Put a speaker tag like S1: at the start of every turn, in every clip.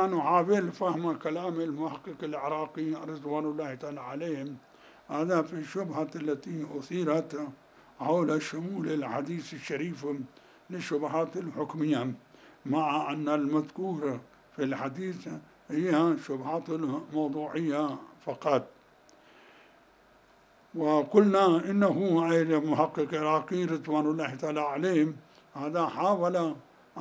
S1: كنا نحاول فهم كلام المحقق العراقي رضوان الله تعالى عليهم هذا في الشبهة التي أثيرت حول شمول الحديث الشريف للشبهات الحكمية، مع أن المذكور في الحديث هي شبهات موضوعية فقط. وقلنا إنه أي محقق عراقي رضوان الله تعالى عليهم هذا حاول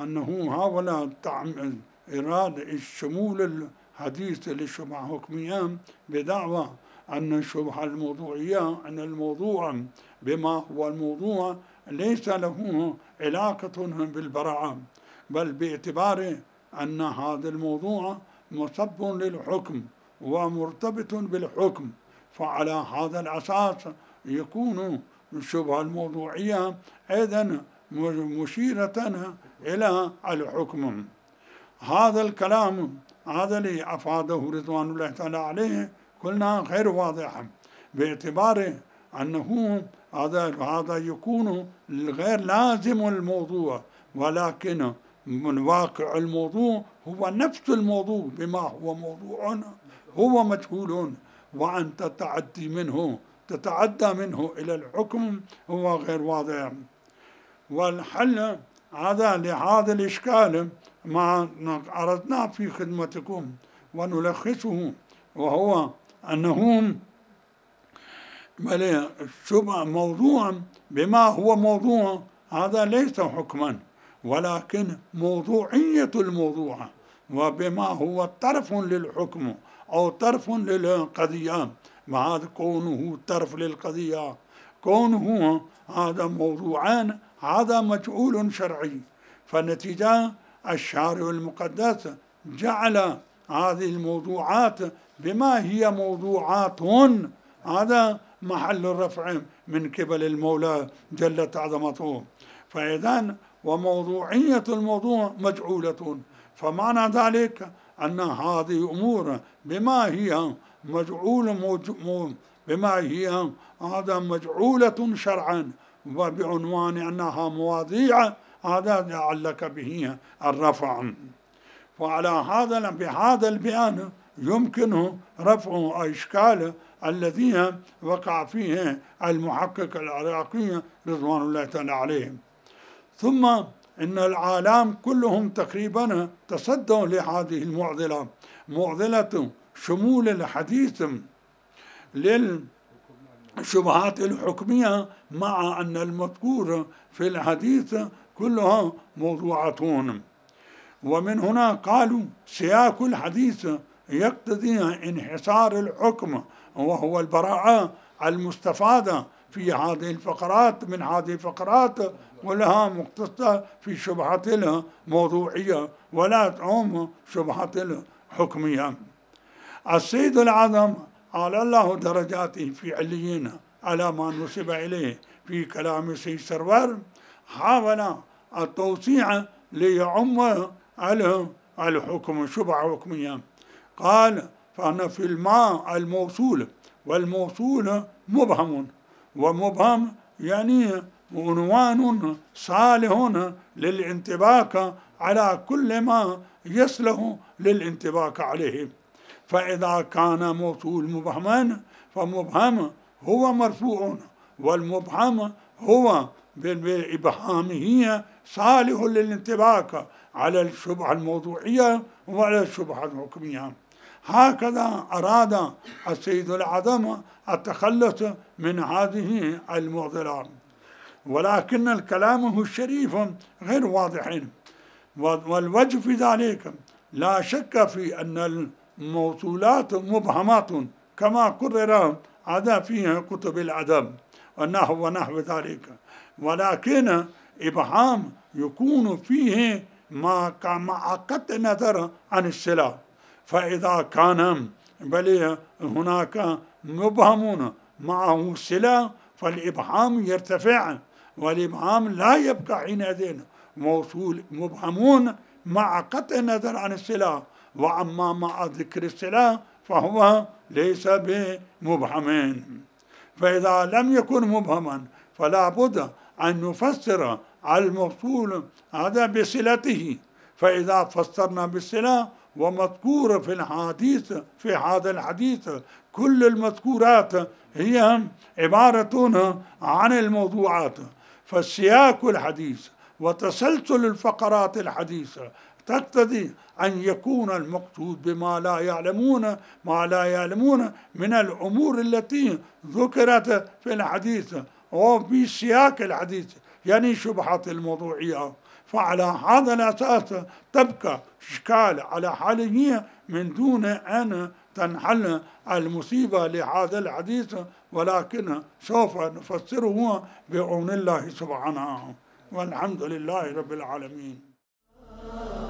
S1: إرادة الشمول الحديث للشبهة الحكمية بدعوى أن الشبهة الموضوعية أن الموضوع بما هو الموضوع ليس له علاقة بالبراءة، بل باعتبار أن هذا الموضوع مصب للحكم ومرتبط بالحكم، فعلى هذا الأساس يكون الشبهة الموضوعية أيضا مشيرة إلى الحكم. هذا الكلام هذا اللي أفاده رضوان الله تعالى عليه قلنا غير واضح، باعتبار أنه هذا يكون غير لازم الموضوع، ولكن من واقع الموضوع هو نفس الموضوع بما هو موضوع هو مجهول، وأن تتعدى منه إلى الحكم هو غير واضح. والحل هذا لهذا الإشكال ما عرضنا في خدمتكم ونلخصه، وهو أنه شبه موضوع بما هو موضوع هذا ليس حكما، ولكن موضوعية الموضوع وبما هو طرف للحكم أو طرف للقضية، وهذا كونه طرف للقضية كونه هذا موضوعان هذا مجعول شرعي، فالنتيجة الشارع المقدس جعل هذه الموضوعات بما هي موضوعات هذا محل الرفع من قبل المولى جلت عظمته، فإذن وموضوعية الموضوع مجعولة، فمعنى ذلك أن هذه أمور بما هي بما هي هذا مجعولة شرعا وبعنوان أنها مواضيع هذا يعلق به الرفع. وعلى بهذا البيان يمكن رفع الإشكال الذي وقع فيه المحقق العراقي رضوان الله تعالى عليه. ثم إن العالم كلهم تقريبا تصدوا لهذه المعضلة، معضلة شمول الحديث للشبهات الحكمية، مع أن المذكور في الحديث كلها موضوعات. ومن هنا قالوا سياق الحديث يقتضي انحصار الحكم، وهو البراءة المستفادة في هذه الفقرات من هذه الفقرات ولها مختصة في شبهة الموضوعية ولا تعم شبهة الحكمية. السيد العظم على الله درجاته في عليين على ما نسب إليه في كلام سيد سرور حاول التوسيع ليعم الحكم شبهة حكمية. قال فأنا في الماء الموصول، والموصول مبهم، ومبهم يعني عنوان صالح للانطباق على كل ما يصلح للانطباق عليه، فإذا كان موصول مبهما فمبهم هو مرفوع، والمبهم هو بإبهامه صالح للانطباق على الشبهة الموضوعية وعلى الشبهة الحكمية. هكذا أراد السيد العظم التخلص من هذه المعضلة، ولكن الكلام الشريف غير واضح، والوجه في ذلك لا شك في أن الموصولات مبهمات كما قرر هذا في كتب الأدب ونحو ذلك، ولكن إبهام يكون فيه مع قطع النظر عن الصلة، فإذا كان بل هناك مبهم معه صلة فالإبهام يرتفع، والإبهام لا يبقى حينئذ موصول مبهمون مع قطع النظر عن الصلة، وأما مع ذكر الصلة فهو ليس بمبهمين. فإذا لم يكن مبهما فلا بد أن نفسر الموصول هذا بصلته، فإذا فسرنا بالصلة ومذكورة في الحديث في هذا الحديث. كل المذكورات هي عبارة عن الموضوعات، فالسياق الحديث وتسلسل الفقرات الحديثة تقتضي أن يكون المقصود بما لا يعلمون ما لا يعلمون من الأمور التي ذكرت في الحديث وفي سياق الحديث، يعني شبهات الموضوعية. فعلى هذا الأساس تبقى إشكال على حاله من دون أن تنحل المصيبة لهذا الحديث، ولكن سوف نفسره بعون الله سبحانه، والحمد لله رب العالمين.